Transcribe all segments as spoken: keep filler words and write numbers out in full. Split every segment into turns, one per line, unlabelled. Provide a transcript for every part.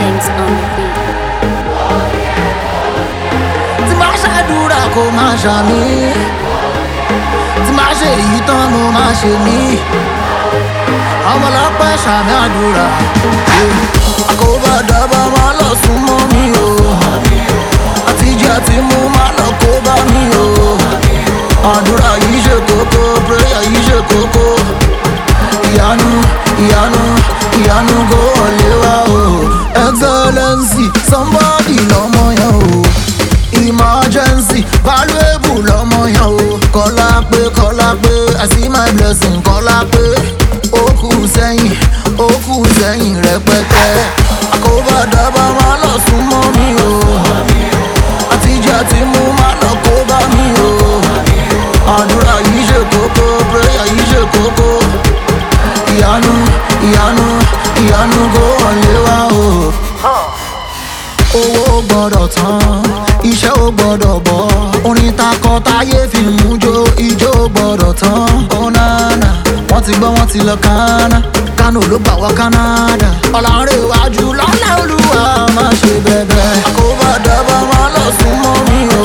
Links on the beat.
Tí máa ṣàdúrà kó máa ṣàmì, tí máa ṣe èyí tán mo máa ṣe mí. Ọmọ ọlọ́pẹ́ ṣàmì àdúrà, àkóbá dábàá máa lọ sún mọ́ mi o. Àtijọ́ àti mú máa lọ kó bá mi o. Àdúrà yìí ṣe kókó, prayer yìí ṣe kókó. Ìyanu, ìyanu, ìyanu kò wọlé wá o. Excellency, somebody lọ́mọ yẹn o. Emergency, valuable lọ́mọ yẹn o. Kọ́lá pé, kọ́lá pé, I see my blessing, kọ́lá pé. Ó kù sẹ́yìn, ó kù sẹ́yìn rẹpẹtẹ. Àkóbá dábàá máa lọ sún mọ́ mi o. Àtijọ́ àti mú máa lọ kó bá mi o. Àdúrà yìí ṣe kókó, prayer yìí ṣe kókó. Ìyanu, ìyanu, ìyanu kò wọlé wá o. Owó gbọ́dọ̀ tán, iṣẹ́ ò gbọ́dọ̀ bọ́. Orin takọ táyé fi mú jó, ijó gbọ́dọ̀ tán. Ó nánà, wọ́n ti gbọ́ wọ́n ti lọ Kánà. Kánò ló gbà wá Kánádà. Ọ̀làǹrẹ̀ iwájú lọ́lá Olúwa máa ṣe bẹ̀bẹ̀. Àkóbá dábàá máa lọ sún mọ́ mi o.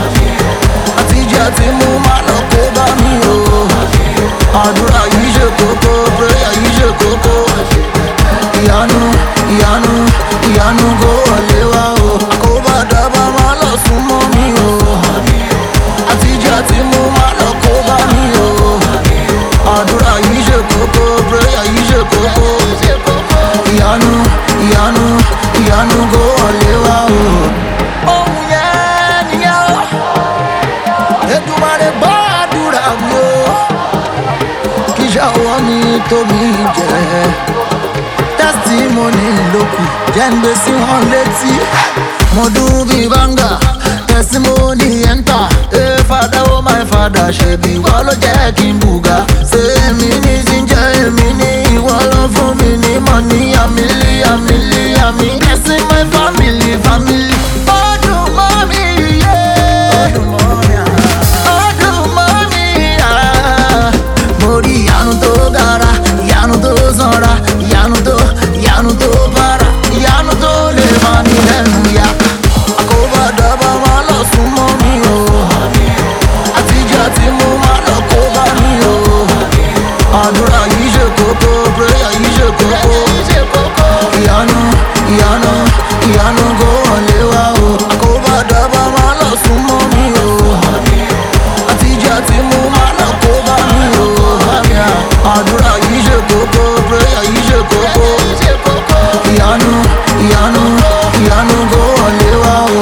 Àtijọ́ àti mú máa lọ kó bá mi o. Àdúrà yìí ṣe kókó, prayer yìí ṣe kókó. Ìyanu, ìyanu, ìyanu kò wọlé wá o. Àkóbá dábàá máa lọ sún mọ́ mi o. Àtijọ́ àti mú máa lọ kó bá mi o. Àdúrà yìí ṣe kókó, prayer yìí ṣe kókó. Ìyanu, ìyanu, ìyanu kò wọlé wá o. Ohun yẹn nìyẹn o. Èdùmàrè gbọ́ àdúrà mi o. Kíṣẹ́ ọwọ́ mi tó mi jẹ. Testimony lókù jẹ́ ń gbé sí wọn létí. Mo dún bí bánga, testimony enter. Hey father, oh my father, ṣebí ìwọ ló jẹ́ kí n bùgà. Ṣé èmi ní ti ń jẹ́ èmi ní ìwọ ló fún mi ní money? Àmìlí, àmìlí, àmì. Blessing my family, family. Ó dùn mọ́ mi, yeah. Ó dùn mọ́ mi, ah. Ó dùn mọ́ mi, ah. Mo rí ìyanu tó gara, ìyanu tó sanra, ìyanu tó, ìyanu tó bára, ìyanu tó lè máa ní lẹ́nu ya. Àkóbá dábàá máa lọ sún mọ́ mi o. Àtijọ́ àti mú máa lọ kó bá mi o. Àdúrà yìí ṣe kókó, prayer yìí ṣe kókó. Ìyanu, ìyanu, ìyanu kò wọlé wá o. Àkóbá dábàá máa lọ sún mọ́ mi o. Àtijọ́ àti mú máa lọ kó bá mi o. Àdúrà yìí ṣe kókó, prayer yìí ṣe kókó. Ìyanu, ìyanu, ìyanu kò wọlé wá o.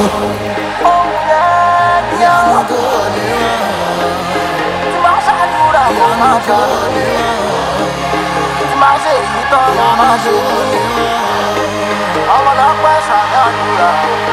Ìyanu kò wọlé wá o. Tí máa ṣàdúrà kó máa kó wọlé wá o. Tí máa ṣe èyí tán kó máa ṣe wọlé wá o. Ọmọ ọlọ́pẹ́ ṣàdúrà.